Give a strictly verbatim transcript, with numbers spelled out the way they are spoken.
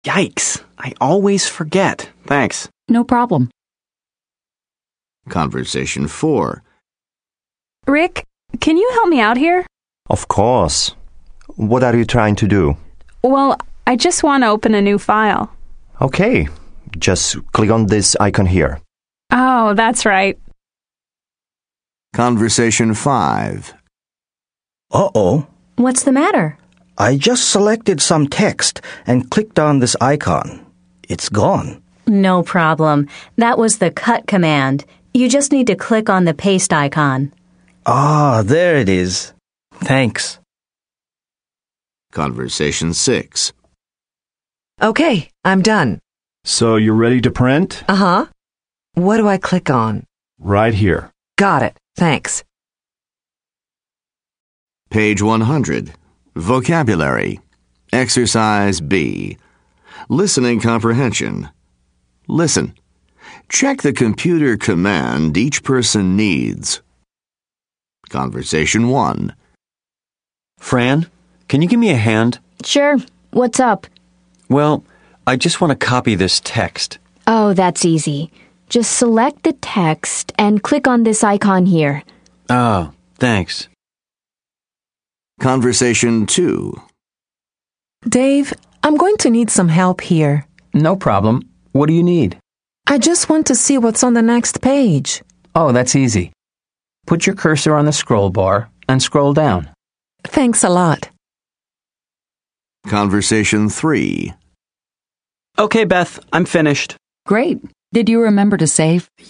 Yikes, I always forget. Thanks. No problem. Conversation four. Rick, can you help me out here? Of course. What are you trying to do? Well, I just want to open a new file. Okay, just click on this icon here. Oh, that's right. Conversation five. Uh-oh. What's the matter? I just selected some text and clicked on this icon. It's gone. No problem. That was the cut command. You just need to click on the paste icon. Ah, there it is. Thanks. Conversation six. Okay, I'm done. So you're ready to print? Uh-huh. What do I click on? Right here. Got it. Thanks. Page one hundred. Vocabulary. Exercise B. Listening comprehension. Listen. Check the computer command each person needs. Conversation one. Fran, can you give me a hand? Sure. What's up? Well, I just want to copy this text. Oh, that's easy. Just select the text and click on this icon here. Oh, thanks. Conversation two. Dave, I'm going to need some help here. No problem. What do you need? I just want to see what's on the next page. Oh, that's easy. Put your cursor on the scroll bar and scroll down. Thanks a lot. Conversation three. Okay, Beth, I'm finished. Great. Did you remember to save?